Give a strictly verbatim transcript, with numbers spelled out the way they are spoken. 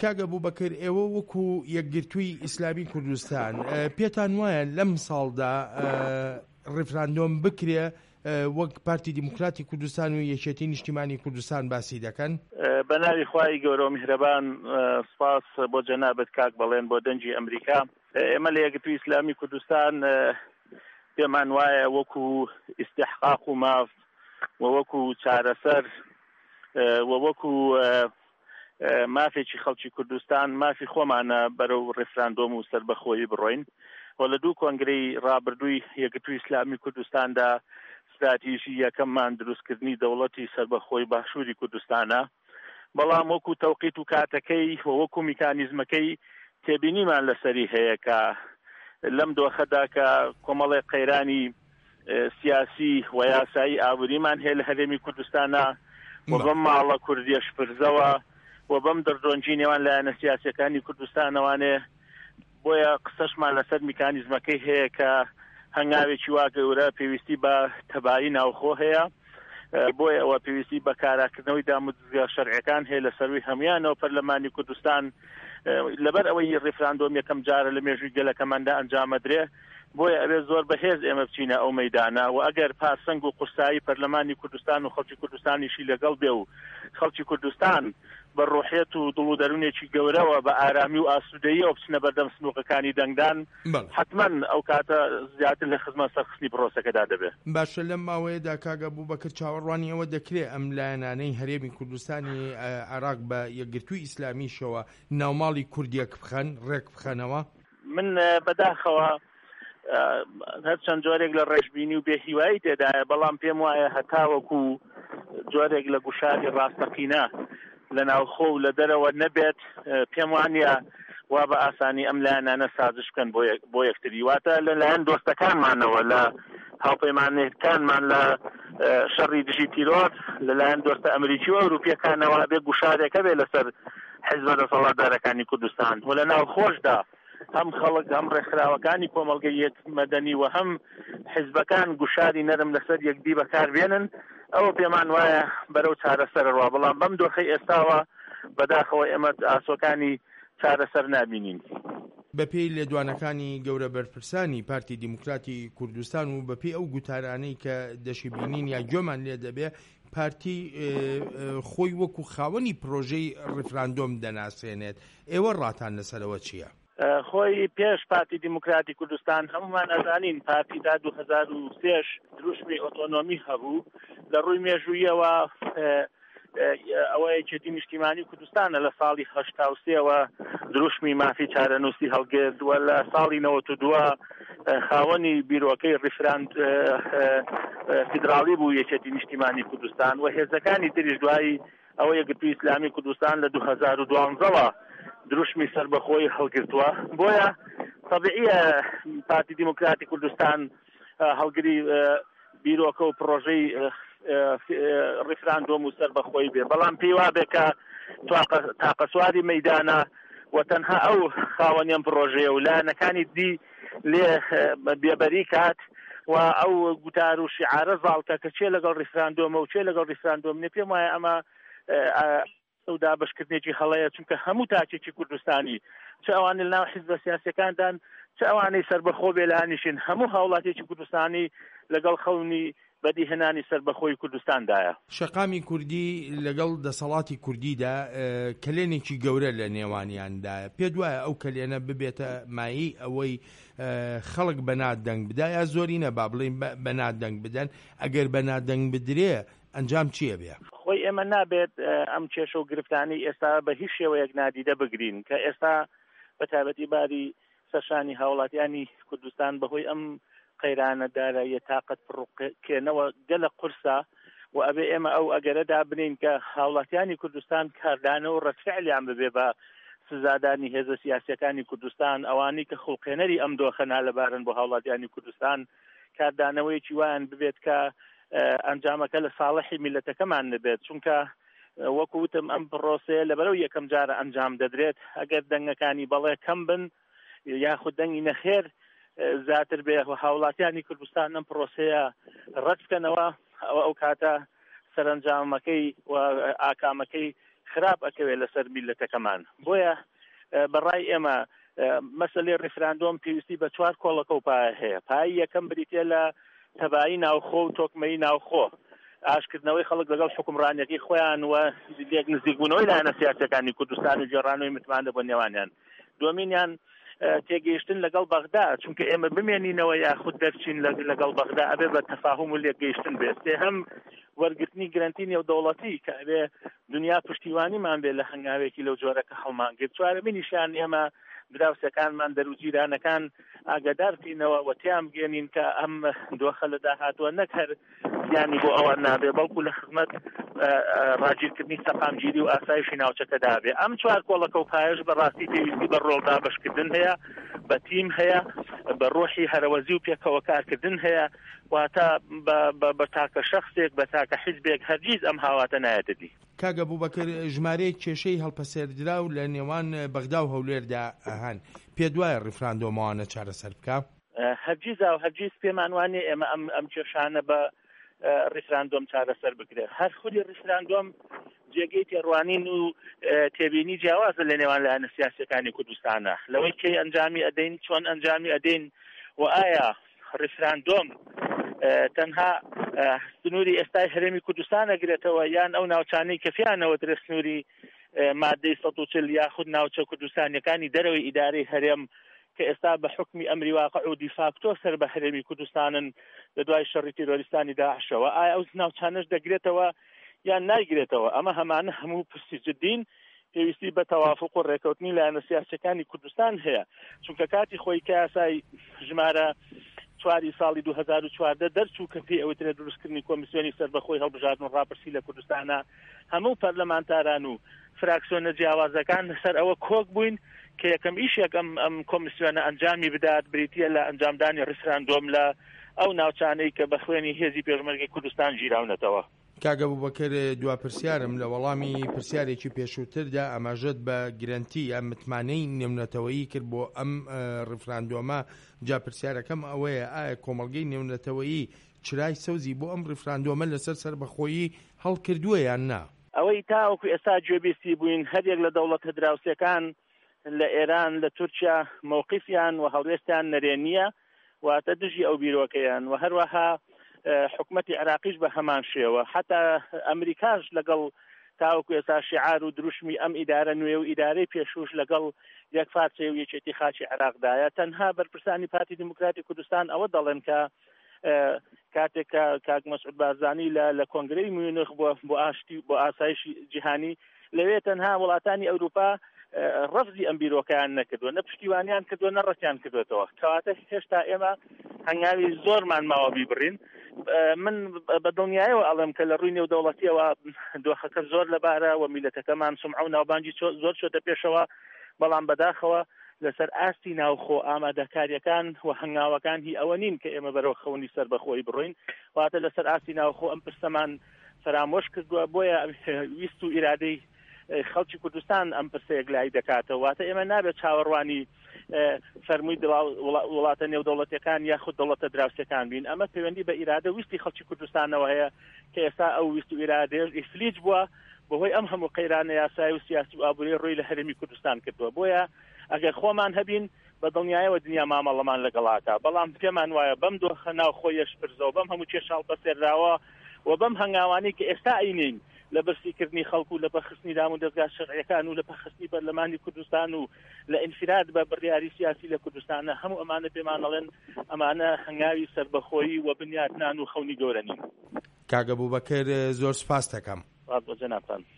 کاگە بووبەکر ئێوە وەکو یەکگرتووی ئیسلامی کوردستان پێتان وایە لەم ساڵدا ڕێفراندۆم بکرێ وەک پارتی دیموکراتی کوردستان و یەکێتی نیشتیمانی کوردستان باسی دەکەن؟ بە ناوی خوای گەورە و میهرەبان سپاس بۆ جەنابەت کاک بەڵێن بۆ دەنجی ئەمریکا. ئێمە لە یەکگرتووی ئیسلامی کوردستان پێمان وایە وەکو ئیستیحقاق و ماف و وەکو چارەسەر و وەکو مافێکی خەڵکی کوردستان مافی خۆمانە بەرەو ڕێفراندۆم و سەربەخۆیی بڕۆین و لە دوو کۆنگرەی ڕابردووی یەکگرتووی ئیسلامی کوردستاندا استراتیژی یەکەممان دروستکردنی دەوڵەتی سەربەخۆی باشووری کوردستانە، بەڵام وەکو تەوقیت و کاتەکەی و وەکو میکانیزمەکەی تێبینیمان لەسەری هەیە کە لەم دۆخەدا کە کۆمەڵی قەیرانی سیاسی و یاسایی ئابووریمان هەیە لە هەرێمی کوردستانە و بەم ماڵە کوردیە شپرزەوە و بەم دەردۆنجی نێوان لایەنە سیاسیەکانی کوردستانەوانێ بۆیە قسەشمان لەسەر میکانیزمەکەی هەیە کە هەنگاوێکی وا گەورە پێویستی بە تەبایی ناوخۆ هەیە، بۆیە ئەوە پێویستی بە کاراکردنەوەی داموزگا شەرعیەکان هەیە لە سەروی هەمویانەوە پەرلەمانی کوردستان لەبەر ئەوەی ڕێفراندۆم یەکەم جارە لە مێژووی گەلەکەماندا ئەنجامەدرێ، بۆیە ئەوێ زۆر بەهێز ئێمە بچینە ئەو مەیدانە و ئەگەر پاسەنگ و قورسایی پەرلەمانی کوردستان و خەڵکی کوردستانیشی لەگەڵ بێ و خەڵکی کوردستان بە ڕۆحێت و دڵ و دەرونێکی گەورەوە بە ئارامی و ئاسوودەییەوە بچنە بەردەم سنووقەکانی دەنگدان، حتمەن ئەو کاتە زیاتر لە خزمەت سەرخستنی پرۆسەکەدا دەبێت. باشە لەم ماوەیەدا کاگە بووبەکر چاوەڕوانی ئەوە دەکرێت ئەم لایەنانەی هەرێمی کوردستانی عێراق بە یەکگرتووی ئیسلامیشەوە ناوماڵی کوردیەک بخەن ڕێک بخەنەوە؟ من بەداخەوە هەرچەند جۆرێک لە ڕێژبینی و بێهیوایی تێدایە، بەڵام پێم وایە هەتاوەکو جۆرێک لە گوشاری ڕاستەقینە لە ناوخۆ و لە دەرەوە نەبێت، پێم وانە وا بە ئاسانی ئەم لایەنانە سازش بکەن بۆ یەکتری، واتە لەلایەن دۆستەکانمانەوە لە هاوپەیمانێتەکانمان لە شەڕی دژی تیرۆر لەلایەن دۆستە ئەمریکی و ئەوروپیەکانەوە بێ گوشارێکە بێ لەسەر حیزبە دەسەڵاتدارەکانی کوردستان و لە ناوخۆشدا هەم خەڵک هەم ڕێکخراوەکانی کۆمەڵگەی مەدەنی و هەم حیزبەکان گوشاری نەرم لەسەر یەکدی بەکاربێنن، ئەوە پێمان وایە بەرەو چارەسەرەوە، بەڵام بەم دۆخەی ئێستاوە بەداخەوە ئێمە ئاسۆکانی چارەسەر نابینین. بەپێی لێدوانەکانی گەورە بەرپرسانی پارتی دیموکراتی کوردستان و بەپێی ئەو گوتارانەی کە دەشیبینین یا گوێمان لێ دەبێ، پارتی خۆی وەکو خاوەنی پرۆژەی ڕێفراندۆم دەناسێنێت، ئێوە ڕاتان لەسەرەوە چییە؟ خۆی پێش پارتی دیموکراتی کوردستان هەمومان ئەزانین پارتی تا دوو هەزار و سێش دروشمی ئۆتۆنۆمی هەبوو، لە ڕووی مێژوویەوە ئەوە یەکێتی نیشتیمانی کوردستانە لە ساڵی هەشتا و سێەوە دروشمی مافی چارەنووسی هەڵگرت و لە ساڵی نەوەت و دووە خاوەنی بیرۆکەی ڕێفراند فیدراڵی بوو یەکێتی نیشتیمانی کوردستان و هێزەکانی تریش دوایی ئەوە یەکگرتووی ئیسلامی کوردستان لە دوو هەزار و دوانزەوە دروشمی سەربەخۆی هەڵگرتووە، بۆیە طبیعیە پارتی دیموکراتی کوردستان هەڵگری بیرۆکە و پرۆژەی ڕێفراندۆم و سەربەخۆی بێ، بەڵام پێی وا بێ کە تاقەسواری مەیدانە و تەنها ئەو خاوەنیان پرۆژەیە و لایەنەکانی دی لێ بێبەری کات و ئەو گوتار و شیعارە زاڵکە کە چێ لەگەڵ ڕێفراندۆمە و چێ لەگەڵ ڕێفراندۆم نێ، پێم وایە ئەمە ئەو دابەشکردنێکی هەڵەیە، چونکە هەموو تاکێکی کوردستانی چ ئەوانەی لەناو حیزبە سیاسیەکاندان چ ئەوانەی سەربەخۆ بێ لە هەنیشین هەموو هاوڵاتێکی کوردستانی لەگەڵ خەونی بەدیهێنانی سەربەخۆی کوردستاندایە. شەقامی کوردی لەگەڵ دەسەڵاتی کوردیدا کلێنێکی گەورە لە نێوانیاندایە، پێ دوایە ئەو کلێنە ببێتە مایی ئەوەی خەڵک بەنات دەنگ بدا یا زۆری نەبا بڵێن بەنات دەنگ بدەن، ئەگەر بەنات دەنگ بدرێ ئەنجام چییە بێ؟ خۆی ئێمە نابێت ئەم کێشە و گرفتانی ئێستا بە هیچ شێوەیەک نادیدە بگرین کە ئێستا بە تایبەتی باری سەرشانی هاوڵاتیانی کوردستان بەهۆی ئەم قەیرانە داراییە تاقەت پڕوکێنەوە گەلە قورسە و ئەبێ ئێمە ئەو ئەگەرەدا بنین کە هاوڵاتیانی کوردستان کاردانەوە و ڕەتفعلیان ببێ بە سزادانی هێزە سیاسیەکانی کوردستان، ئەوانەی کە خوڵقێنەری ئەم دۆخەنا لەبارن بۆ هاوڵاتیانی کوردستان کاردانەوەیکی وایان ببێت کە ئەنجامەکە لە ساڵحی میلەتەکەمان نبێت، چونکە وەکو وتم ئەم پرۆسەیە لەبەرەو یەکەم جارە ئەنجام دەدرێت، ئەگەر دەنگەکانی بەڵێ کەم بن یاخود دەنگی نەخێر زیاتر بێ هاوڵاتیانی کوردستان ئەم پرۆسەیە ڕەت بکەنەوە، ئەو ئەو کاتە سەرنجامەکەی و ئاکامەکەی خراپ ئەکەوێت لەسەر میلەتەکەمان. بۆیە بەڕای ئێمە مەسەلەی ڕیفراندۆم پێویستی بە چوار کۆڵەکە و پایە هەیە. پای یەکەم بریتە لە تەبایی ناوخۆ و تۆکمەی ناوخۆ، ئاشکردنەوەی خەڵک لەگەڵ حکومڕانەتی خۆیان و لێک نزیکبوونەوەی لایەنە سیاسەکانی کوردستان و جێڕانەوەی متمانە بۆ نێوانیان. دومینیان تێگەیشتن لەگەڵ بەغدا، چونکە ئێمە بمێنینەوە یاخود دەرچین لەگەڵ بەغدا ئەبێ بە تەفاهم و لێکگەیشتن بێت. هەم وەرگرتنی گرنتی نێودەوڵەتی کە ئەبێ دنیا پشتیوانیمان بێت لە هەنگاوێکی لەو جۆرەکە هەڵمانگرت. چوارەمینیشیان ئێمە دراوسەکانمان دەروجیرانەکان ئاگادار بکەینەوە و تیان بگەێنین کە ئەم دۆخە لە داهاتوە نەک هەر زیانی بۆ ئەوە نابێ بەڵکو لە خزمەت ڕاگیرکردنی سەقامگیری و ئاسایشی ناوچەکەدا بێ. ئەم چوار کۆڵەکە و پایەش بەڕاستی پێویستی بە ڕۆڵدا بەشکردن هەیە، بە تیم هەیە، بە ڕۆحی هەرەوەزی و پێکەوە کارکردن هەیە، واتە بە تاکە شەخصێک بە تاکە حیزبێک هەرگیز ئەم هاواتە نایەتە دی. کاگە بووبەکر ژمارەیەک کێشەی هەڵپەسێردرا و لە نێوان بەغدا و هەولێردا ئەهان پێ دوایە ڕیفراندۆمەوانە چارەسەر بکە؟ هەرگیز و هەرگیز پێمان وانێ ئێمە ئەم ئەم کێشانە بە ڕیفراندۆم چارەسەر بکرێت. هەر خودی ڕیفراندۆم جێگەی تێڕوانین و تێبینی جیاوازە لە نێوان لایەنە سیاسەکانی کوردستانە لەوەی کەی ئەنجامی ئەدەین، چۆن ئەنجامی ئەدەین و ئایا ڕیفراندۆم تەنها سنووری ئێستای هەرێمی کوردستان ئەگرێتەوە یان ئەو ناوچانەی کەفیانەوە درێ سنووری مادەی سەد و چل یاخود ناوچە کوردستانیەکانی دەرەوەی ئیدارەی هەرێم کە ئێستا بە حکمی ئەمری واقع و دیفاکتۆ سەر بە هەرێمی کوردستانن لە دوای شەڕی تیرۆریستانی داعشەوە. ئایا ئەو ناوچانەش دەگرێتەوە یان نایگرێتەوە؟ ئەمە هەمانە هەموو پرسی جدین پێویستی بە تەوافق و ڕێکەوتنی لایەنە سیاسەکانی کوردستان هەیە، چونکە کاتی خۆی کە یاسای ژمارە چواری ساڵی دوو هەزار و چواردە دەرچوو کە پێی ئەوترێت دروستکردنی کۆمیسیۆنی سەربەخۆی هەڵبژاردن و ڕاپرسی لە کوردستانە، هەموو پەرلەمانتاران و فراکسیۆنە جیاوازەکان لەسەر ئەوە کۆک بووین کە یەکەم ئیشێک ئەم ئەم کۆمیسیۆنە ئەنجامی بدات بریتە لە ئەنجامدانی ڕیفراندۆم لە ئەو ناوچانەی کە بە خوێنی هێزی پێشمەرگەی کوردستان ژیراونەتەوە. کاگە بووبەکر دوا پرسیارم لە وەڵامی پرسیارێکی پێشووتردا ئەماژەت بە گرنتی ئەم متمانەی نێونەتەوەیی کرد بۆ ئەم ڕیفراندۆمە. جا پرسیارەکەم ئەوەیە ئایا کۆمەڵگەی نێونەتەوەیی چرای سەوزی بۆ ئەم ڕیفراندۆمە لەسەر سەربەخۆیی هەڵکردووە یان نا؟ ئەوەی تاوەکو ئێستا گوێبیستی بووین هەرێک لە دەوڵەتە دراوسەکان لە ئێران لە تورکیا مووقیفیان و هەڵوێستیان نەرێنیە واتە دژی ئەو بیرۆکەیان و هەروەها حکومەتی عراقیش بە هەمان شێوە، حتا ئەمریکاش لەگەڵ تاوەکو ئێستا شیعار و دروشمی ئەم ئیدارە نوێ و ئیدارەی پێشوش لەگەڵ یەک فارچەی و یەکێتی خاچی عراقدایە. تەنها بەرپرسانی پارتی دموکراتی کوردستان ئەوە دەڵێن کە کاتێک کاک مەسعود بارزانی لە کۆنگرەی میونخ بۆ ئاشتی بۆ ئاسایشی جیهانی لەوێ تەنها وڵاتانی ئەوروپا ڕفزی ئەم بیرۆکەیان نەکردووە، نە پشتیوانیان کردووە نە ڕەتیان کردوێتەوە، کەواتە هێشتا ئێمە هەنگاوی زۆرمان ماوە بیبڕین. من بە دڵنیایەوە ئەڵێم کە لە ڕووی نێودەوڵەتیەوە دۆخەکە زۆر لەبارە و میلەتەکەمان سمعە و ناوبانگی زۆر چۆتە پێشەوە، بەڵام بەداخەوە لەسەر ئاستی ناوخۆ ئامادەکاریەکان و هەنگاوەکان هی ئەوە نین کە ئێمە بەرەو خەونی سەربەخۆی بڕۆین، واتە لەسەر ئاستی ناوخۆ ئەم پرسەمان فرامۆش کردووە. بۆیە ویست و ئیرادەی خەڵکی کوردستان ئەم پرسەیەک لای دەکاتەوە، واتە ئێمە نابێت چاوەڕوانی فەرمووی وڵاتە نێودەوڵەتیەکان یاخود دەوڵەتە دراوسەکان بین. ئەمە پەیوەندی بە ئیرادە ویستی خەڵکی کوردستانەوە هەیە کە ئێستا ئەو ویست و ئیرادەیە ئیفلیج بووە بەهۆی ئەم هەموو قەیرانە یاسایی و سیاسی و ئابووری ڕووی لە هەرێمی کوردستان کردووە. بۆیە ئەگەر خۆمان هەبین بە دڵنیایەوە دنیا مامەڵەمان لەگەڵاکە، بەڵام پێمان وایە بەم دۆخە ناوخۆیەش پرزەوە بەم هەموو کێشاڵ بەسێراوە و بەم هەنگاوانەی کە ئێستا ئەینین لە بەرسیکردنی خەڵکو لە بەخستنی دام و دەستگا شەرعیەکان و لە بەخستنی بەرلەمانی کوردستان و لە ئینفراد بە بڕیاری سیاسی لە کوردستانە هەموو ئەمانە پێمان دەڵێن ئەمانە هەنگاوی سەربەخۆیی و بنیادنان و خەونی گەورە نین. کاگە بووبەکر زۆر سوپاس دەکەم. جەنابتان.